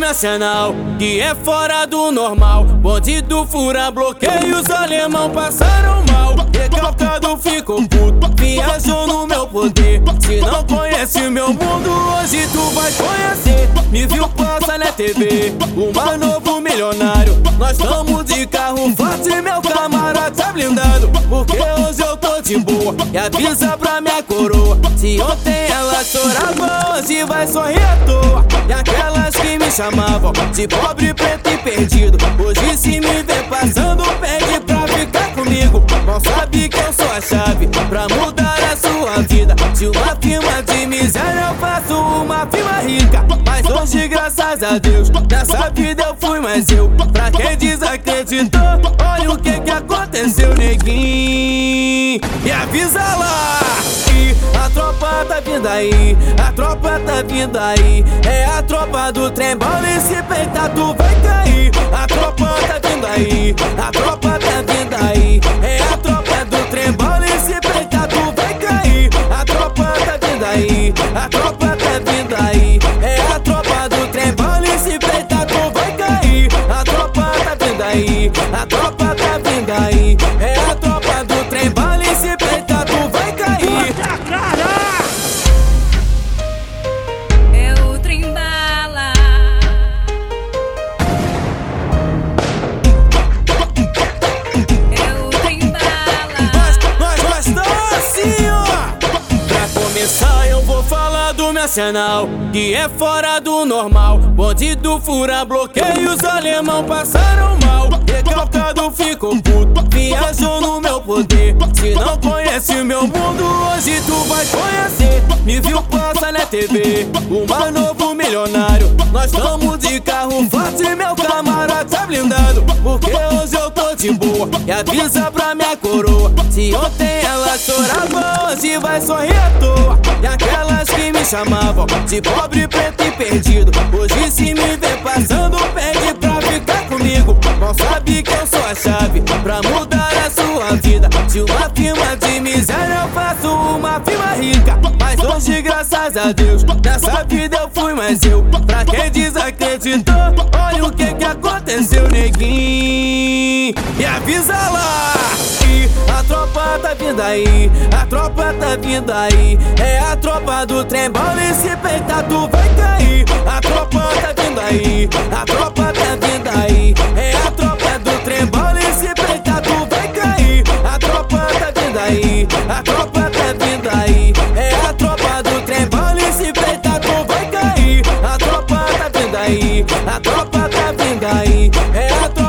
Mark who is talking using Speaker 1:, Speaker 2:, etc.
Speaker 1: nacional, que é fora do normal. Bandido fura bloqueios, alemão passaram mal. Recalcado ficou puto, viajou no meu poder. Se não conhece o meu mundo, hoje tu vai conhecer. Me viu passa na TV, o mais novo milionário. Nós tamo de carro forte, meu camarada tá blindado. Porque hoje eu tô de boa, e avisa pra minha coroa. Se ontem ela chorava, hoje vai sorrir à toa. E aquelas que me chamavam de pobre, preto e perdido, hoje se me vê passando, pede pra ficar comigo. Não sabe que eu sou a chave pra mudar a sua vida. De uma firma de miséria eu faço uma firma rica. Mas hoje, graças a Deus, nessa vida eu fui mais eu. Pra quem desacreditou, olha o que aconteceu, neguinho. E avisa lá que a tropa tá vindo aí, a tropa tá vindo aí. É a tropa do trem bala, e se peitar tu vai cair. A tropa tá vindo aí, a tropa tá vindo aí. É a tropa do trem bala, e se peitar tu vai cair. A tropa tá vindo aí, a tropa tá vindo aí. É a tropa do trem bala, e se peitar tu vai cair. A tropa tá vindo aí, a tropa tá vindo aí. É a tropa do trem bala, e se peitar tu vai cair.
Speaker 2: É o trem bala. É o trem bala.
Speaker 1: Nós tá assim, ó. Pra começar eu vou falar do meu arsenal, que é fora do normal. Bandido fura bloqueios, alemão passaram mal. Recalcado ficou puto, viajou no meu poder. Se não conhece o meu mundo, hoje tu vai conhecer. Me viu passa na TV, o mais novo milionário. Nós tamo de carro forte, meu camarada tá blindado. Porque hoje eu tô de boa, e avisa pra minha coroa. Se ontem ela chorava, hoje vai sorrir à toa. E aquelas que me chamavam de pobre, preto e perdido, hoje se me vê passando, pede pra ficar comigo. Não sabe que eu sou a chave pra mudar a sua vida. De uma firma de miséria eu faço uma firma rica. Mas hoje, graças a Deus, nessa vida eu fui mais eu. Pra quem desacreditou, olha o que aconteceu, neguinho. E avisa lá que a tropa tá vindo aí, a tropa tá vindo aí. É a tropa do trem bala, e se peitar tu vai cair. A tropa tá vindo aí, a tropa tá vindo aí. É a tropa do trem bala, e se peitar tu vai cair. A tropa tá vindo aí, a tropa tá vindo aí. É a tropa do trem bala, e se peitar tu vai cair. A tropa tá vindo aí, a tropa tá vindo aí. É a tropa